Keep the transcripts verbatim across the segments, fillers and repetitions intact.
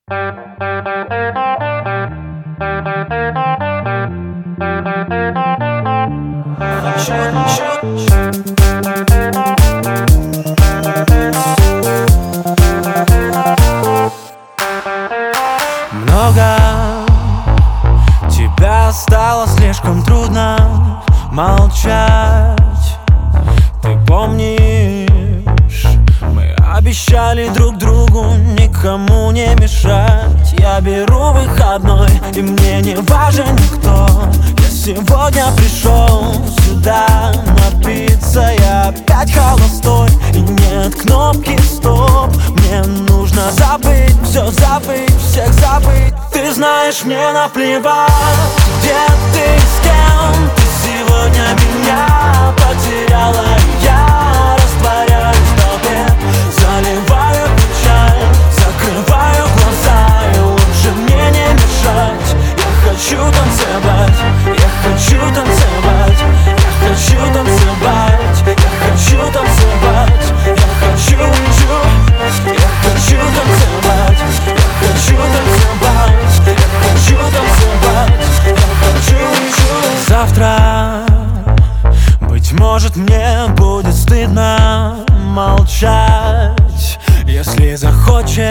Много тебя стало слишком трудно молчать. Ты помнишь, мы обещали друг другу никому не мешать. Я беру выходной, и мне не важен никто. Я сегодня пришел сюда напиться. Я опять холостой, и нет кнопки стоп. Мне нужно забыть, все забыть, всех забыть. Ты знаешь, мне наплевать, где ты, с кем ты сегодня меня потеряла. Я растворяюсь в толпе, заливаю печаль, закрываю глаза, и лучше мне не мешать. Я хочу танцевать, я хочу танцевать, я хочу танцевать, я хочу танцевать, я хочу, хочу, я хочу танцевать, я хочу танцевать, я хочу танцевать, я хочу, хочу. Завтра, быть может, мне будет стыдно молчать. Если захочешь,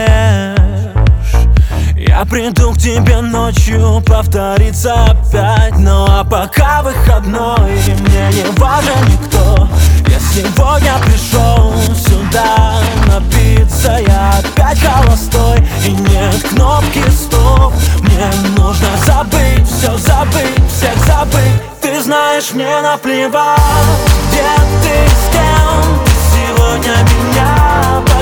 я приду к тебе ночью повториться опять. Ну а пока выходной, и мне не важен никто. Я сегодня пришел сюда напиться. Я опять холостой, и нет кнопки стоп. Мне нужно забыть, все забыть, всех забыть. Ты знаешь, мне наплевать, где ты, с кем ты сегодня меня